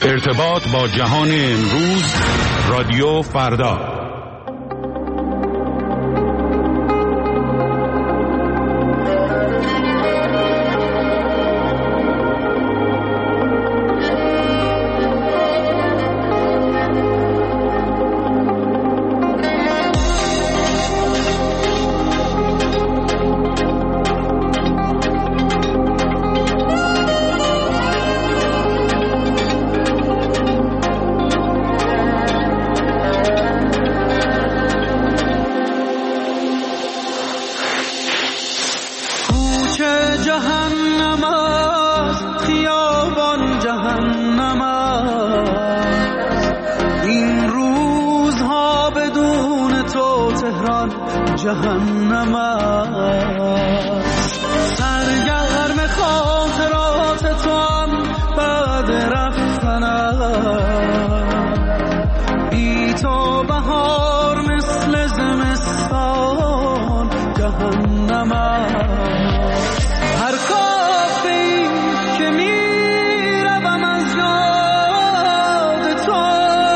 ارتباط با جهان امروز، رادیو فردا. جهنم است سرگرم خاطرات تو هم بعد رفتنم بی تو بهار مثل زمستان جهنم است هر کافی که میروم از یاد تو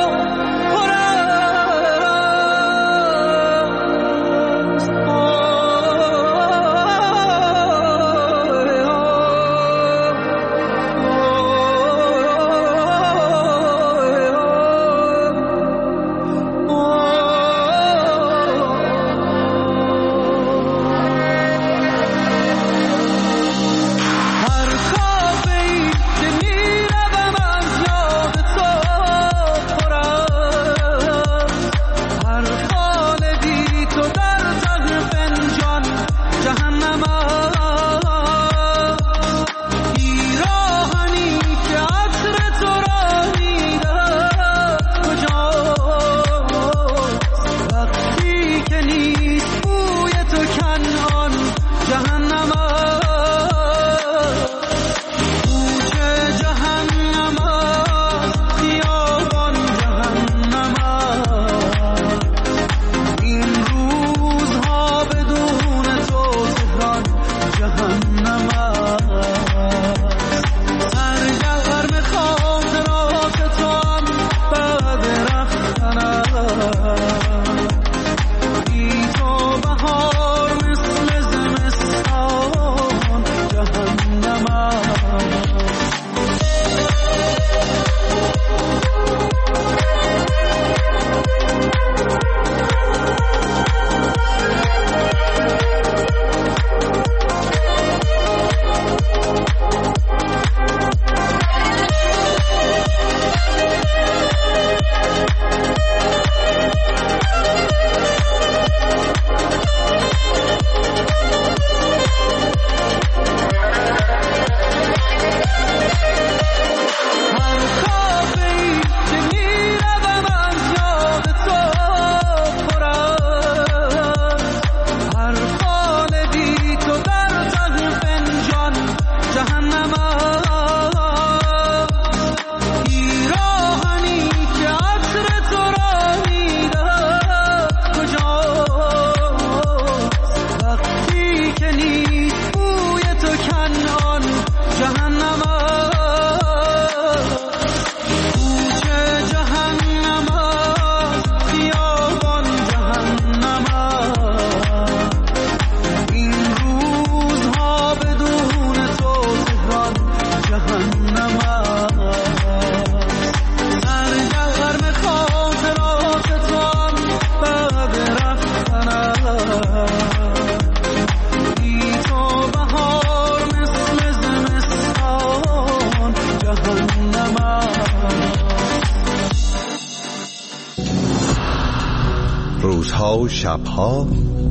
روزها و شبها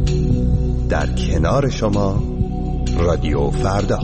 در کنار شما رادیو فردا.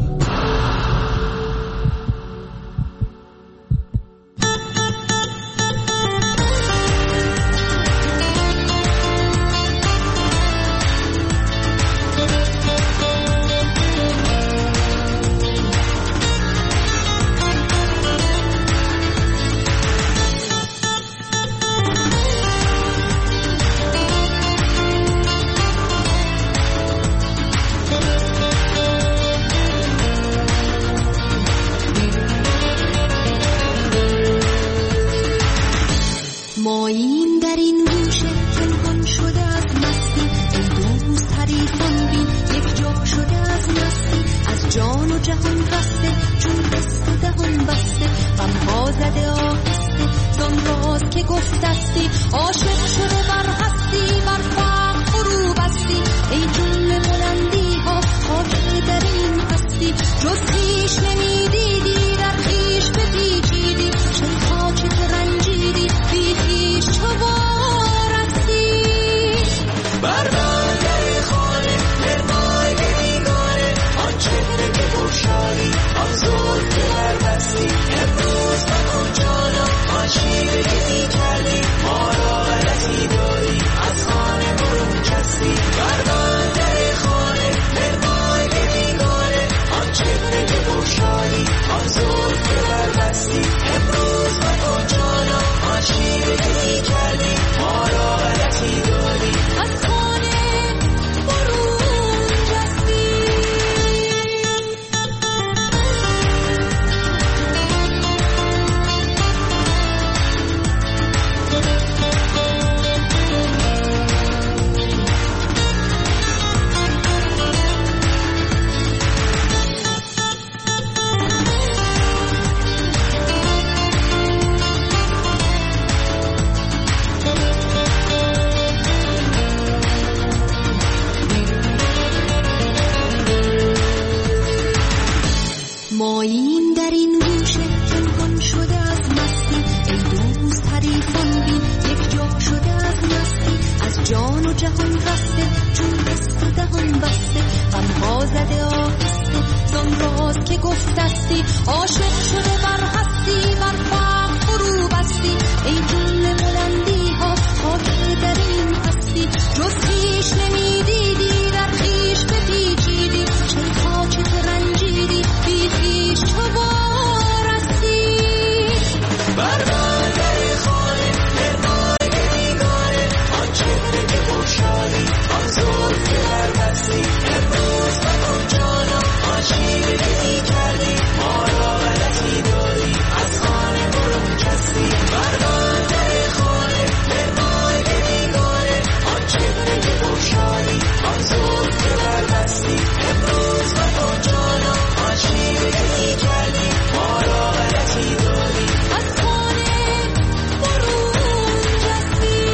و جهان رسته، چون دست و دهان بسته، غمها زده آهسته، زان راست که گفتستی، عاشق شده بر هستی، بر فقر فرو بستی، ای جمله بلندی ها خاطر در این هستی، جز خویش نمیدیدی، در خویش بپیچیدی، چه تا چه رنجیدی، بی خویش چو وارستی. بر بندر خانه مرمای بیگانه، آن چهره که بگشادی، آن زلف که بربستی، امروز مکن جانا آن شیوه که میکردی، ما را غلطی داری، از خانه برون کستی. بر بندر خانه مرمای بیگانه، آن چهره که بگشادی، آن زلف که بربستی، امروز مکن جانا آن شیوه که میکردی، ما را غلطی داری، از خانه برون کستی.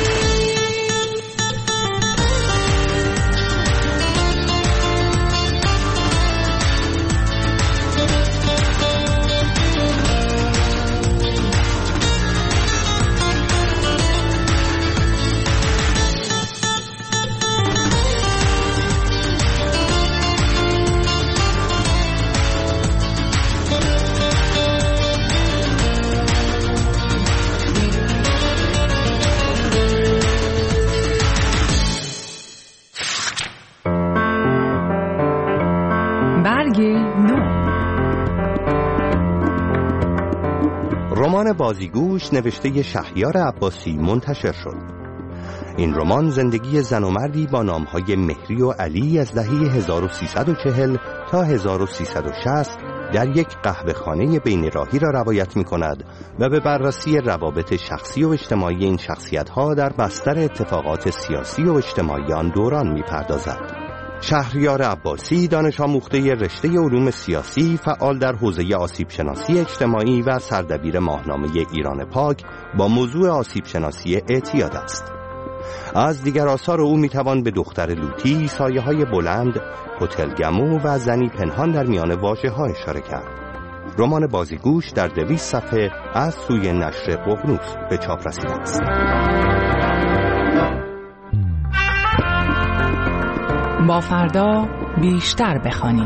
برگ نو. رمان بازیگوش نوشته شهریار عباسی منتشر شد. این رمان زندگی زن و مردی با نامهای مهری و علی از دهه 1340 تا 1360 در یک قهوه‌خانه بین راهی را روایت می کند و به بررسی روابط شخصی و اجتماعی این شخصیت‌ها در بستر اتفاقات سیاسی و اجتماعی آن دوران می پردازد. شهریار عباسی دانش آموخته رشته علوم سیاسی، فعال در حوزه آسیب شناسی اجتماعی و سردبیر ماهنامه ایران پاک با موضوع آسیب شناسی اعتیاد است. از دیگر آثار او میتوان به دختر لوطی، سایه‌های بلند، هتل گمو و زنی پنهان در میان واژه‌ها اشاره کرد. رمان بازیگوش در 200 صفحه از سوی نشر ققنوس به چاپ رسیده است. با فردا بیشتر بخوانیم.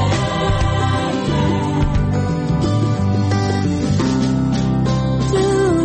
Do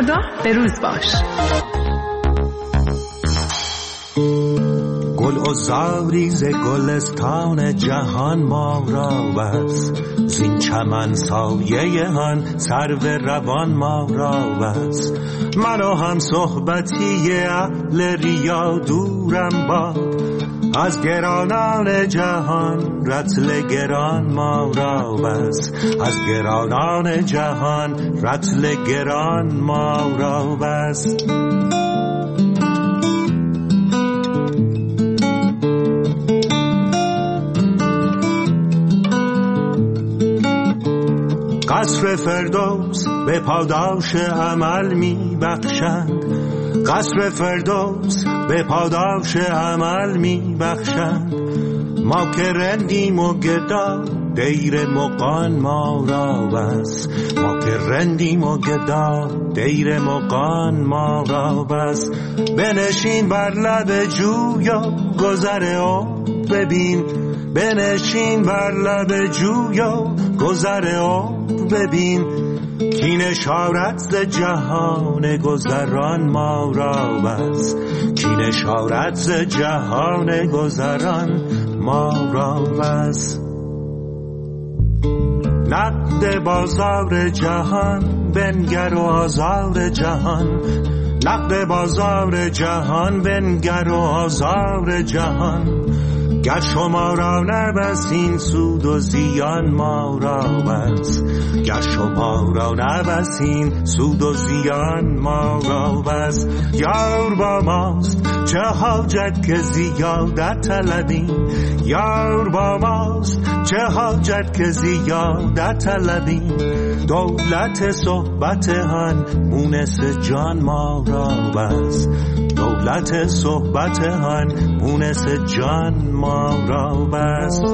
فردا به روز باش. گل و زاری ز گلستان جهان ما را بس، زین چمن سایه هن سرو روان ما را بس. من و هم صحبتی اهل ریا دورم باد، از گرانان جهان رطل گران ما را بس. از گرانان جهان رطل گران ما را بس. قصر فردوس به پاداش عمل می بخشند، قصر فردوس به پاداش عمل می بخشند. ما که رندیم و گدا دیر مغان ما را بس. ما که رندیم و گدا دیر مغان ما را بس. بنشین بر لب جویا گذر او ببین، بنشین بر لب جویا گذر او ببین. کین اشارت ز جهان گذران ما را بس. کین اشارت ز جهان گذران ما را بس. نقد بازار جهان بنگر و آزار جهان، نقد بازار جهان بنگر و آزار جهان. گر شما را نبسین سود و زیان ما را بس. گر شما را نبسین سود و زیان ما را بس. یار با ماست چه حاجت که زیادت طلبیم، یار با ماست چه حاجت که زیادت طلبیم. دولت صحبت هن مونس جان ما را بس. دولت صحبت هن مونس جان ما را بس.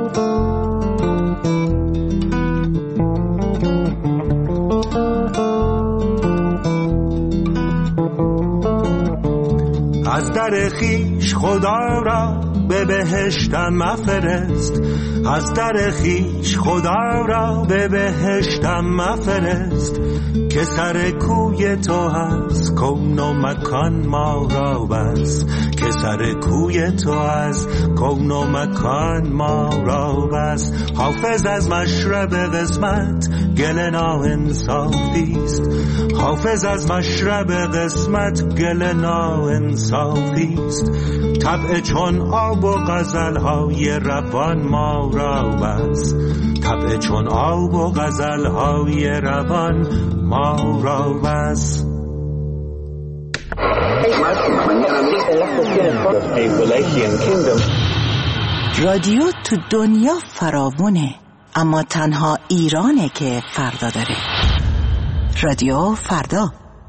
از در خویش خدا را به بهشتم مفرست، از در خویش خدا را به بهشتم مفرست. که سر کوی تو هست کون و مکان ما را بس. که سر کوی تو هست کون و مکان ما را بس. حافظ از مشرب قسمت گل ناانصافیست، حافظ از مشرب قسمت گل ناانصافیست. طبع چون آب و غزل‌های روان ما را بس. طبع چون آب و غزل‌های روان ما را بس. رادیو تو دنیا فراوونه، اما تنها ایرانه که فردا داره. رادیو فردا.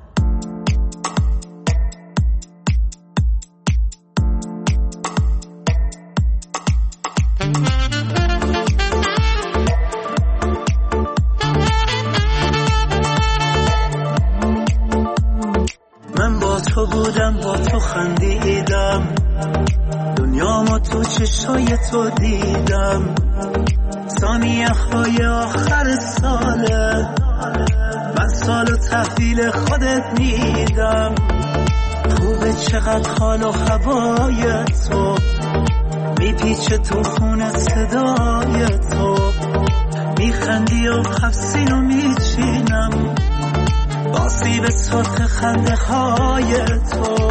من با تو بودم، با تو خندیدم، دنیامو تو چشای تو دیدم. ثانیه های آخر ساله، من سالو تحویل خودت میدم. خوبه چقدر حال و هوای تو، میپیچه تو خون صدای تو. میخندی و حفظینو میچینم، آسیب سرخ خنده های تو.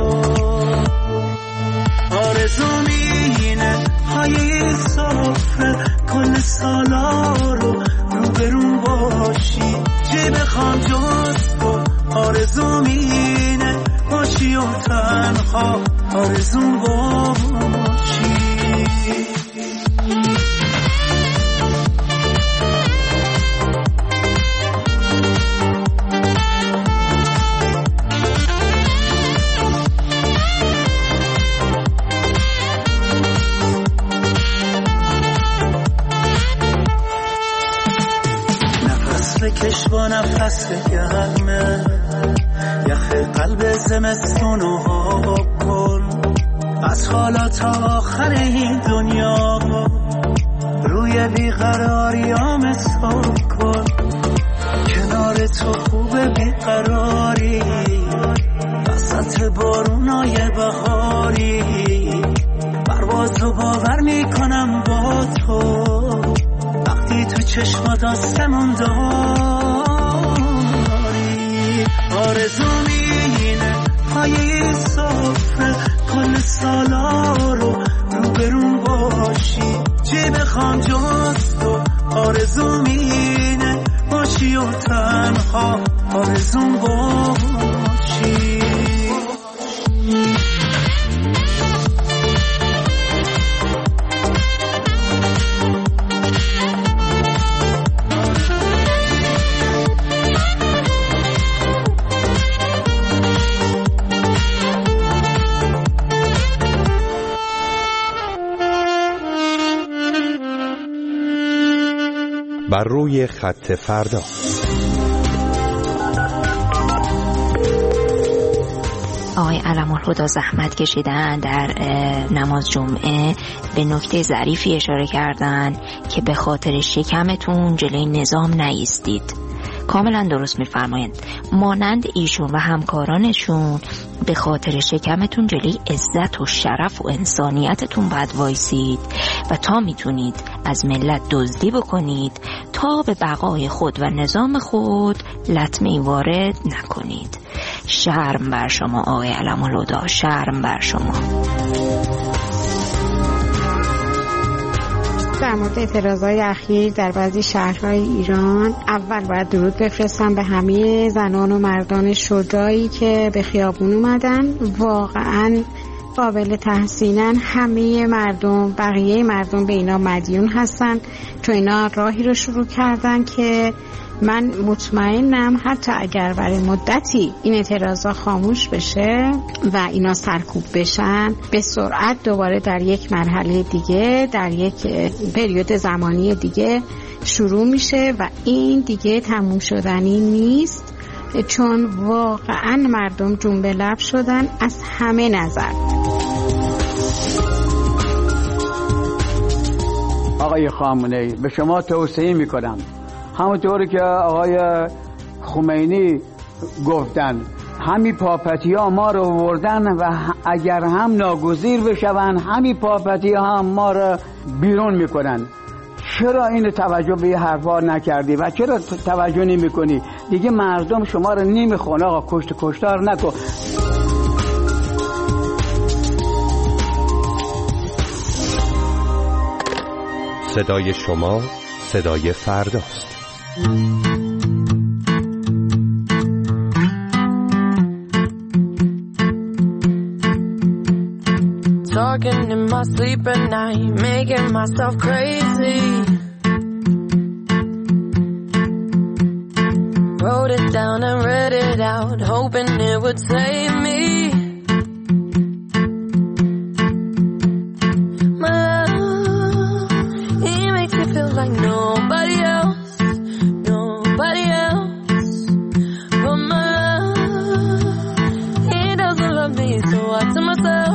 آرزومینه های صفره کل سالا رو روبرون باشی، جیب خام جز تو. آرزومینه باشی و تنها آرزوم باشی. بکش با نفس گرمه، یخ قلب زمستونو آب کن. از حالا تا آخر این دنیا روی بیقراریام حساب کن. کنار تو خوبه بیقراری، دنیای بهاری، پروازو باور میکنم با تو وقتی تو چشمات آسمون داری. آرزوم اینه پایه صفره کل سالا رو روبرون باشی، چی بخوام جز تو. آرزوم اینه باشی و تنها آرزوم باشی. بر روی خط فردا. آقای علم‌الهدی زحمت کشیدن در نماز جمعه به نکته ظریفی اشاره کردن که به خاطر شکمتون جلوی نظام نایستید. کاملا درست میفرمایند. مانند ایشون و همکارانشون به خاطر شکمتون جلوی عزت و شرف و انسانیتتون باید وایسید و تا میتونید از ملت دزدی بکنید تا به بقای خود و نظام خود لطمه‌ای وارد نکنید. شرم بر شما آقای علم‌الهدی، شرم بر شما. در مورد اعتراضهای اخیر در بعضی شهرهای ایران، اول باید درود بفرستم به همه زنان و مردان شجاعی که به خیابون اومدن. واقعاً قابل تحسینن. همه مردم، بقیه مردم به اینا مدیون هستن چون اینا راهی رو شروع کردن که من مطمئنم حتی اگر برای مدتی این اعتراضا خاموش بشه و اینا سرکوب بشن، به سرعت دوباره در یک مرحله دیگه، در یک پریود زمانی دیگه شروع میشه و این دیگه تموم شدنی نیست، چون واقعا مردم جنب لب شدن از همه نظر. آقای خامنه‌ای، به شما توصیه میکنم همونطوری که آقای خمینی گفتن، همین پاپتی ها ما رو وردن و اگر هم ناگزیر بشون همین پاپتی ها هم ما رو بیرون میکنن. چرا این توجه به حرفا نکردی و چرا توجه نمی کنی؟ دیگه مردم شما رو نمیخوان. آقا کشتار نکن. صدای شما صدای فرداست. Talking in my sleep at night, making myself crazy. Wrote it down and read it out, hoping it would save me. My love, he makes me feel like nobody else, nobody else. But my love, he doesn't love me, so I tell myself,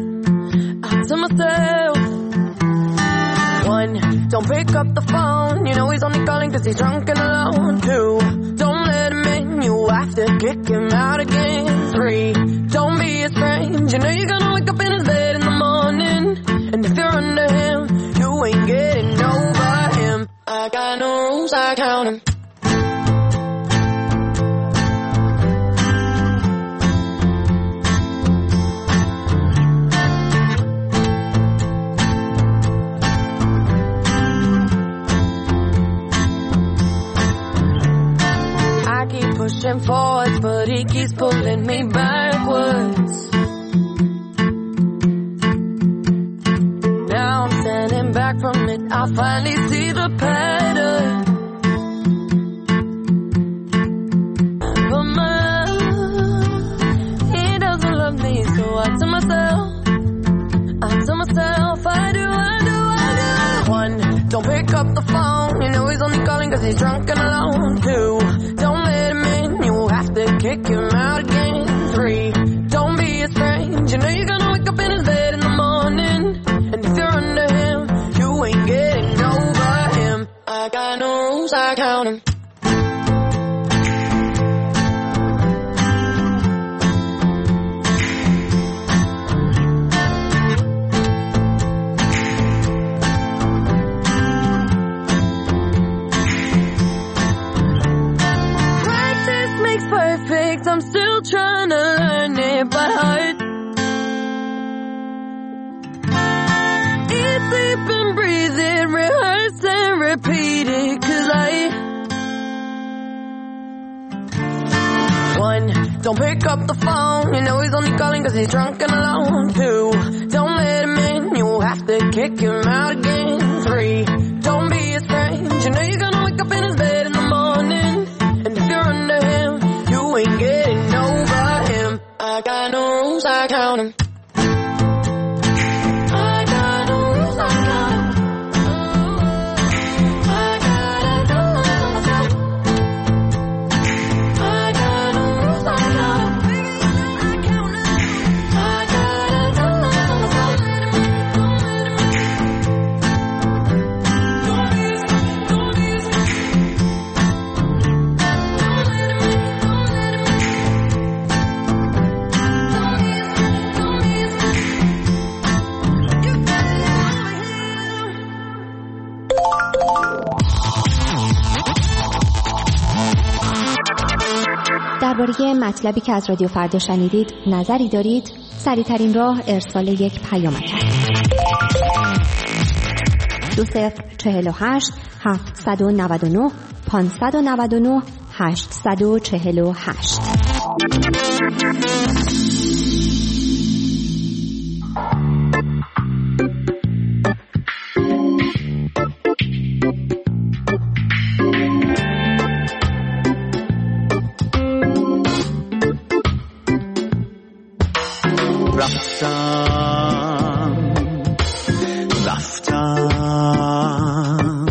one, don't pick up the phone, you know he's only calling cause he's drunk and alone. Two, don't let him in, you have to kick him out again. Three, don't be his friend, you know you're gonna wake up in his bed in the morning. And if you're under him, you ain't getting over him. I got no rules, I count him. Pushing forwards, but he keeps pulling me backwards. Now I'm standing back from it, I finally see the pattern. But my love, he doesn't love me, so I tell myself, I do. One, don't pick up the phone, you know he's only calling cause he's drunk and alone. Two, don't let him in, you have to kick him out again. Three, don't be his friend, you know you're gonna wake up in his bed in the morning. And if you're under him, you ain't getting over him. I got no rules, I count him. don't pick up the phone. You know he's only calling cause he's drunk and alone. 2, don't let him in, you'll have to kick him out again. 3, don't be a strange, you know you're gonna wake up in his bed in the morning. And if you're under him, you ain't getting over him. I got no rules, I count him. درباره مطلبی که از رادیو فردا شنیدید نظری دارید؟ سریع‌ترین راه ارسال یک پیامک است. 2048 799 599 848. رفتم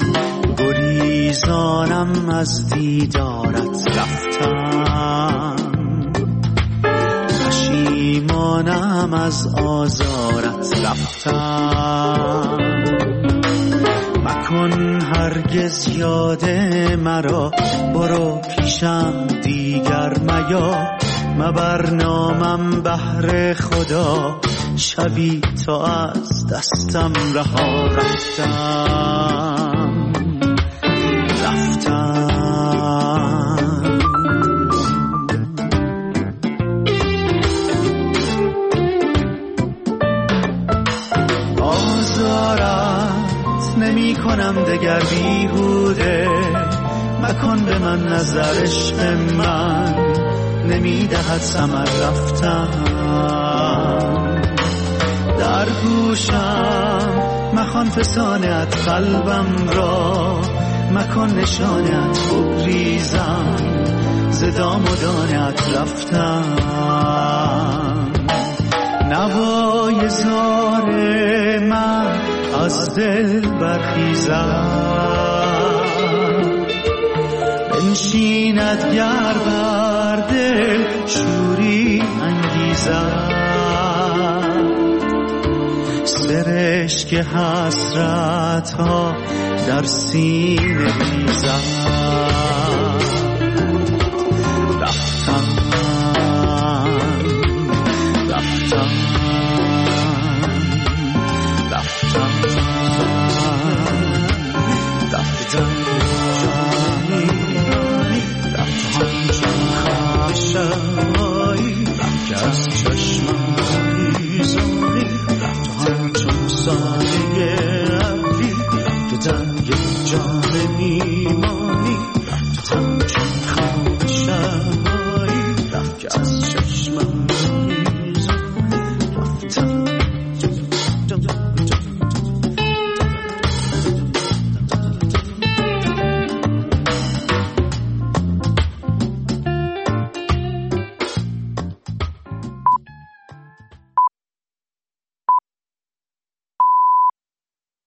گریزانم از دیدارت، رفتم پشیمانم از آزارت، رفتم مکن هرگز یاد مرا، برو پیشم دیگر میا، مبر نامم بهر خدا، شبی تا از دستم رها، رفتم آزارت نمی کنم دگر بیهوده، مکن به من نظر عشق من نمی دهد ثمر، رفتم در گوشم مخوان فسانت قلبم را، مکن نشانت بگریزم ز دام و دانت، رفتم نوای زار من از دل برخیزم، بنشیند گر بر دل شوری انگیزم، سرشک حسرت ها در سینه ریزم، رفتم رفتم رفتم رفتم رفتم خشمایی رفت از چشمم بیزاری، رفتم چون سایه ابری رفت در یک جام میمانی، رفتم چون خشمایی رفت از چشمم